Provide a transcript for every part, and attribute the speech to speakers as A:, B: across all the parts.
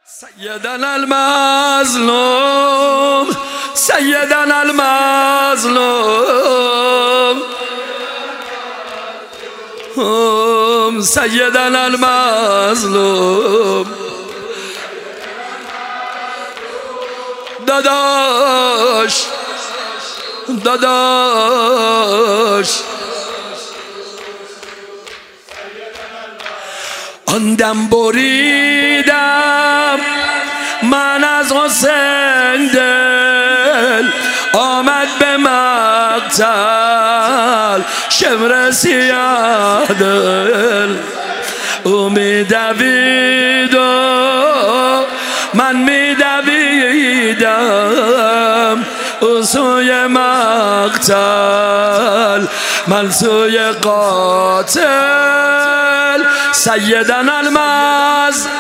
A: سيدنا المظلوم سيدنا المظلوم سيدنا المظلوم داداش داداش آن دم بریدم من از حسین دل آمد به مقتل شمر سیاه دل او می دوید و من می دویدم او سوی مقتل من سوی قاتل سیدنا المظلوم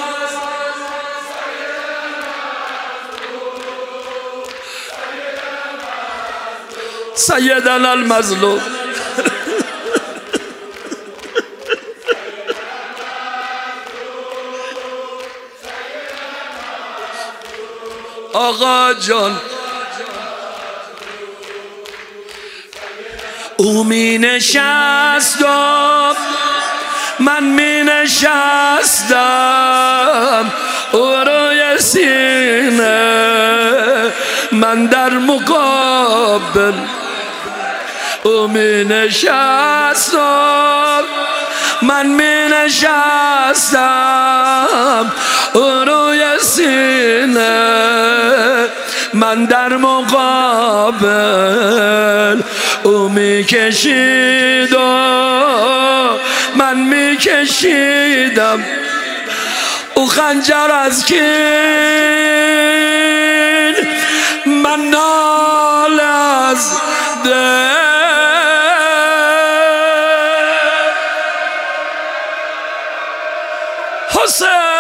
A: سیدنا المظلوم آقا جان او می نشست و من می نشستم او روی سینه من در مقابل او می نشست و من می نشستم او روی سینه من در مقابل او می کشید و من می کشیدم او خنجر از کین من نال از دل حسین